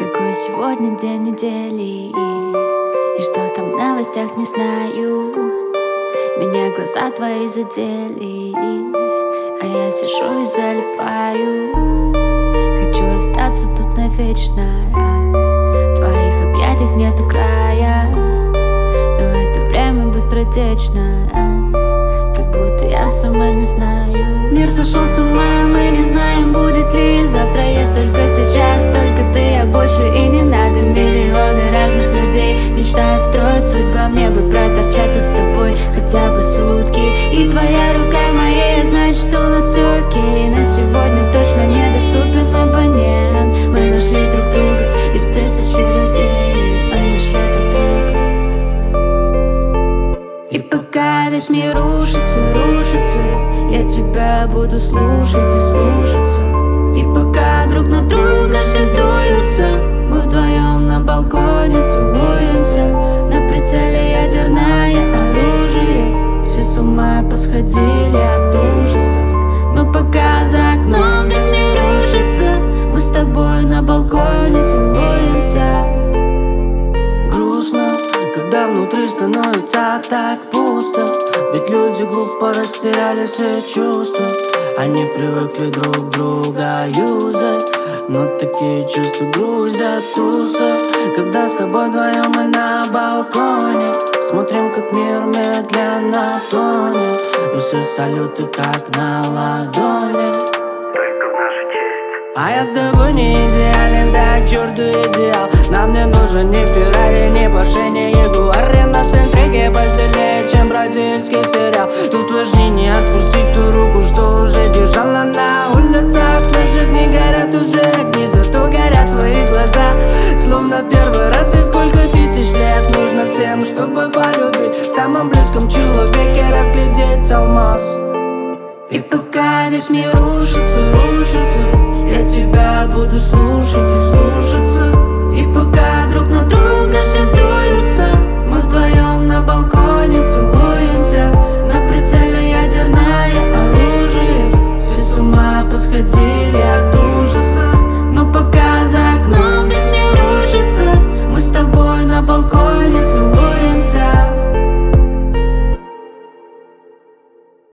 Какой сегодня день недели и что там в новостях, не знаю. Меня глаза твои задели, а я сижу и залипаю. Хочу остаться тут навечно, в твоих объятиях нету края. Но это время быстротечно, как будто я сама не знаю. Мир сошел с ума, мы не знаем, будет ли завтра. Есть только сейчас, только ты, а больше и не надо. Миллионы разных людей мечтают строить судьба. Мне бы проторчать тут с тобой хотя бы сутки. И твоя рука моей, значит, что у нас все окей. На сегодня точно недоступен абонент. Мы нашли друг друга из тысячи людей. Мы нашли друг друга. И пока весь мир рушится, рушится, я тебя буду слушать и слушаться. И пока друг на друга все дуются, мы вдвоем на балконе целуемся. На прицеле ядерное оружие, все с ума посходили от ужаса. Но пока за окном весь мир рушится, мы с тобой на балконе целуемся. Грустно, когда внутри становится так пусто. Ведь люди глупо растеряли все чувства. Они привыкли друг друга юзать, но такие чувства грузят тусы. Когда с тобой вдвоем мы на балконе смотрим, как мир медленно тонет, и все салюты как на ладони. А я с тобой не идеален, да к черту идеал. Нам не нужен ни Феррари, ни Порше, ни Ягуар. И нас интриги посильнее, чем бразильский сериал. Тут важнее не отпустить ту руку, что уже держала. На улицах наших не горят уже огни, зато горят твои глаза, словно в первый раз. И сколько тысяч лет нужно всем, чтобы полюбить в самом близком человеке разглядеть алмаз. И пока весь мир рушится, рушится, я тебя буду слушать и слушаться. И пока друг на друга